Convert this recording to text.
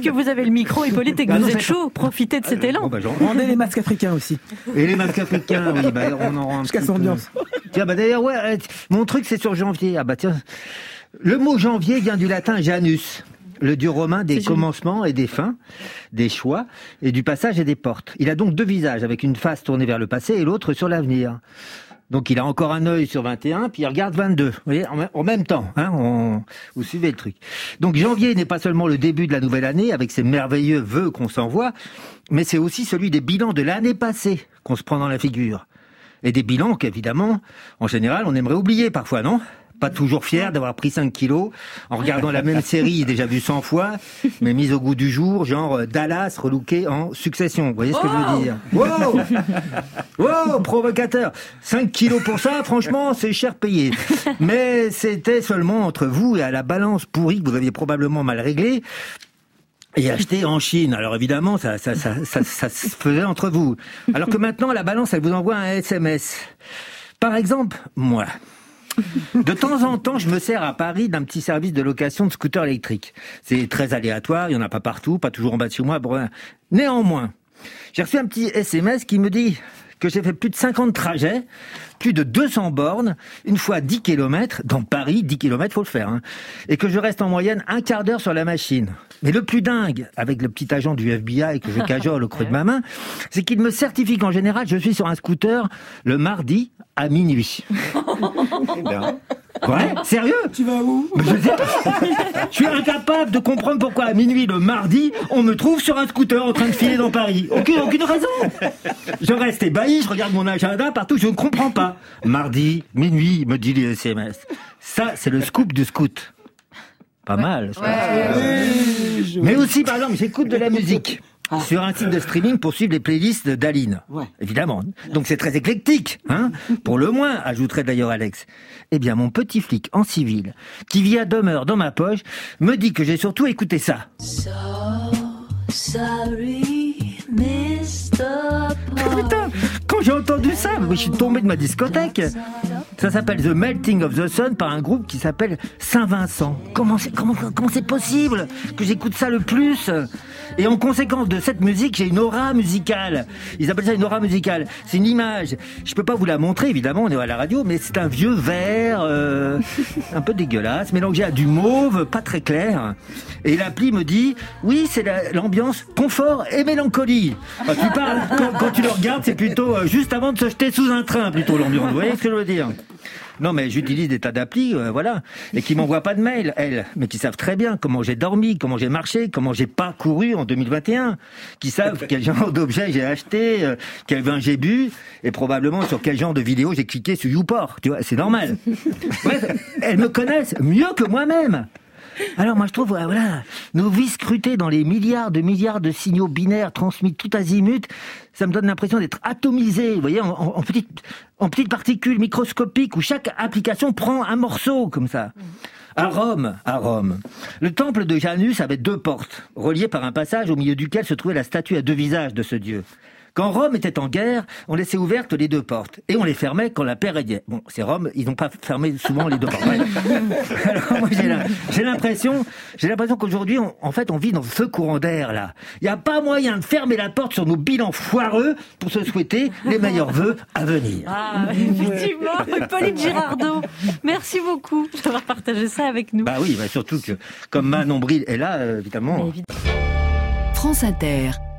puisque vous avez le micro, Hippolyte, et que vous êtes chaud, profitez de cet élan. Rendez les masques africains aussi. Et les masques africains, oui, on en rend un Jusqu'à petit son peu. ambiance. Tiens, d'ailleurs, mon truc, c'est sur janvier. Ah tiens, le mot janvier vient du latin Janus, le dieu romain des commencements et des fins, des choix, et du passage et des portes. Il a donc deux visages, avec une face tournée vers le passé et l'autre sur l'avenir. Donc il a encore un œil sur 21, puis il regarde 22. Vous voyez, en même temps, vous suivez le truc. Donc janvier n'est pas seulement le début de la nouvelle année, avec ses merveilleux vœux qu'on s'envoie, mais c'est aussi celui des bilans de l'année passée qu'on se prend dans la figure. Et des bilans qu'évidemment, en général, on aimerait oublier parfois, non ? Pas toujours fier d'avoir pris 5 kilos en regardant la même série déjà vue 100 fois, mais mise au goût du jour, genre Dallas relooké en Succession. Vous voyez ce que je veux dire ? Wow, provocateur. 5 kilos pour ça, franchement, c'est cher payé. Mais c'était seulement entre vous et à la balance pourrie que vous aviez probablement mal réglée et acheté en Chine. Alors évidemment, ça se faisait entre vous. Alors que maintenant, la balance, elle vous envoie un SMS. Par exemple, moi. De temps en temps, je me sers à Paris d'un petit service de location de scooters électriques. C'est très aléatoire, il n'y en a pas partout, pas toujours en bas de chez moi. Néanmoins, j'ai reçu un petit SMS qui me dit que j'ai fait plus de 50 trajets, plus de 200 bornes, une fois 10 km, dans Paris, 10 km, faut le faire, et que je reste en moyenne un quart d'heure sur la machine. Mais le plus dingue, avec le petit agent du FBI que je cajole au creux de ma main, c'est qu'il me certifie qu'en général, je suis sur un scooter le mardi à minuit. Ouais, sérieux ? Tu vas où ? Je suis incapable de comprendre pourquoi à minuit le mardi, on me trouve sur un scooter en train de filer dans Paris. Aucune raison. Je reste ébahi, je regarde mon agenda partout, je ne comprends pas. Mardi, minuit, me dit les SMS. Ça, c'est le scoop du scout. Pas mal, ça. Mais aussi, par exemple, j'écoute de la musique. Sur un site de streaming pour suivre les playlists d'Aline. Évidemment. Donc c'est très éclectique, pour le moins, ajouterait d'ailleurs Alex. Eh bien, mon petit flic en civil, qui vit à demeure dans ma poche, me dit que j'ai surtout écouté ça. So sorry, Mr. Putain, quand j'ai entendu ça, je suis tombé de ma discothèque. Ça s'appelle The Melting of the Sun par un groupe qui s'appelle Saint-Vincent. Comment c'est possible que j'écoute ça le plus ? Et en conséquence de cette musique, j'ai une aura musicale. Ils appellent ça une aura musicale. C'est une image. Je peux pas vous la montrer, évidemment, on est à la radio, mais c'est un vieux vert, un peu dégueulasse, mélangé à du mauve, pas très clair. Et l'appli me dit, oui, c'est l'ambiance confort et mélancolie. Enfin, tu parles, quand tu le regardes, c'est plutôt juste avant de se jeter sous un train, plutôt l'ambiance. Vous voyez ce que je veux dire ? Non, mais j'utilise des tas d'applis, et qui m'envoient pas de mails, elles, mais qui savent très bien comment j'ai dormi, comment j'ai marché, comment j'ai pas couru en 2021, qui savent quel genre d'objet j'ai acheté, quel vin j'ai bu, et probablement sur quel genre de vidéo j'ai cliqué sur YouPorn. Tu vois, c'est normal. Bref, elles me connaissent mieux que moi-même. Alors moi je trouve, nos vies scrutées dans les milliards de signaux binaires transmis tout azimut, ça me donne l'impression d'être atomisé, vous voyez, en petites particules microscopiques où chaque application prend un morceau comme ça. À Rome, le temple de Janus avait 2 portes, reliées par un passage au milieu duquel se trouvait la statue à 2 visages de ce dieu. Quand Rome était en guerre, on laissait ouvertes les 2 portes. Et on les fermait quand la paix régnait. Bon, c'est Rome, ils n'ont pas fermé souvent les 2 portes. Alors moi, j'ai l'impression qu'aujourd'hui, on vit dans ce courant d'air, là. Il n'y a pas moyen de fermer la porte sur nos bilans foireux pour se souhaiter les meilleurs vœux à venir. Ah, effectivement, Hippolyte Girardot. Merci beaucoup d'avoir partagé ça avec nous. Bah oui, surtout que, comme ma nombril est là, évidemment. France Inter.